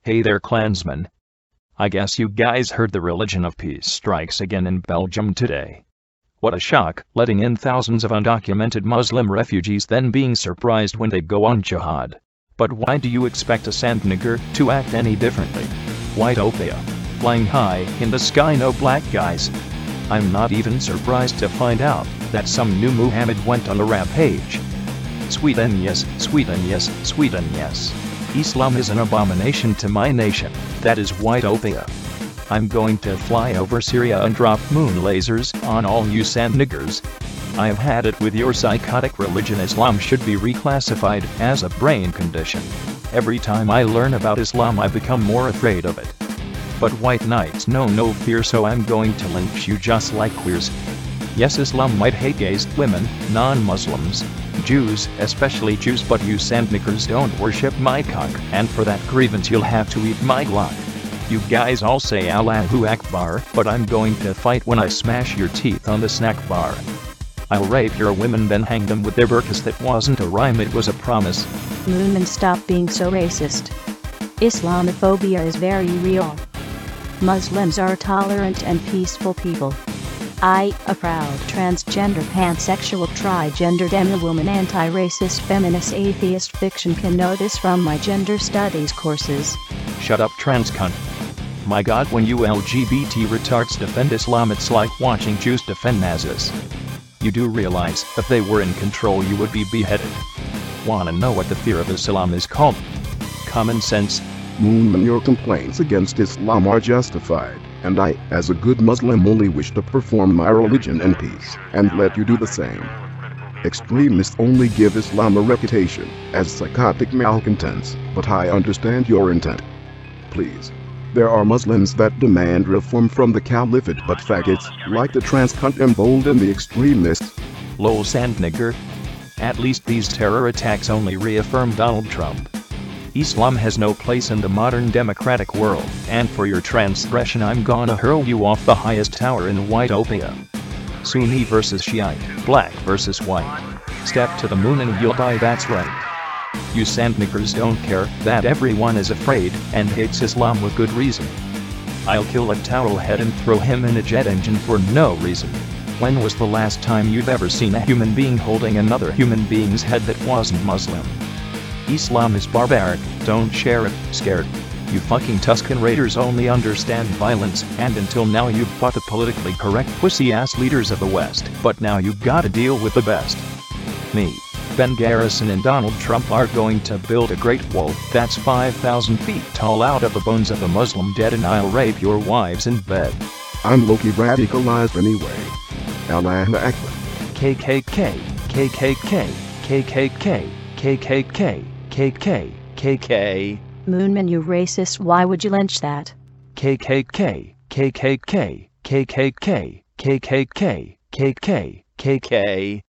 Hey there, Klansmen. I guess you guys heard the religion of peace strikes again in Belgium today. What a shock, letting in thousands of undocumented Muslim refugees then being surprised when they go on jihad. But why do you expect a sand nigger to act any differently? Whiteopia. Flying high in the sky, no black guys. I'm not even surprised to find out that some new Muhammad went on a rampage. Sweden yes, Sweden yes, Sweden yes. Islam is an abomination to my nation, that is Whiteopia. I'm going to fly over Syria and drop moon lasers on all you sand niggers. I have had it with your psychotic religion. Islam should be reclassified as a brain condition. Every time I learn about Islam I become more afraid of it. But white knights know no fear, so I'm going to lynch you just like queers. Yes, Islam might hate gays, women, non-Muslims, Jews, especially Jews, but you sand niggers don't worship my cock, and for that grievance you'll have to eat my Glock. You guys all say Allahu Akbar, but I'm going to fight when I smash your teeth on the snack bar. I'll rape your women then hang them with their burqas. That wasn't a rhyme, it was a promise. Moonman, stop being so racist. Islamophobia is very real. Muslims are tolerant and peaceful people. I, a proud transgender, pansexual, tri-gender, demi-woman, anti-racist, feminist, atheist, fiction, can know this from my gender studies courses. Shut up, trans cunt. My god, when you LGBT retards defend Islam, it's like watching Jews defend Nazis. You do realize if they were in control you would be beheaded. Wanna know what the fear of Islam is called? Common sense. Moonman, your complaints against Islam are justified, and I, as a good Muslim, only wish to perform my religion in peace, and let you do the same. Extremists only give Islam a reputation as psychotic malcontents, but I understand your intent. Please. There are Muslims that demand reform from the caliphate, but faggots like the trans cunt embolden the extremists. Lol, sand nigger. At least these terror attacks only reaffirm Donald Trump. Islam has no place in the modern democratic world, and for your transgression I'm gonna hurl you off the highest tower in Whiteopia. Sunni versus Shiite, black versus white. Step to the moon and you'll die, that's right. You sand niggers don't care that everyone is afraid and hates Islam with good reason. I'll kill a towel head and throw him in a jet engine for no reason. When was the last time you've ever seen a human being holding another human being's head that wasn't Muslim? Islam is barbaric, don't share it, scared. You fucking Tusken Raiders only understand violence, and until now you've fought the politically correct pussy-ass leaders of the West, but now you gotta deal with the best. Me, Ben Garrison, and Donald Trump are going to build a great wall that's 5,000 feet tall out of the bones of a Muslim dead, and I'll rape your wives in bed. I'm low-key radicalized anyway. Allahu Akbar. KKK, KKK, KKK, KKK, KKK. Moonman, you racist, why would you lynch that? KKK, KKK, KKK, KKK, KKK, KK.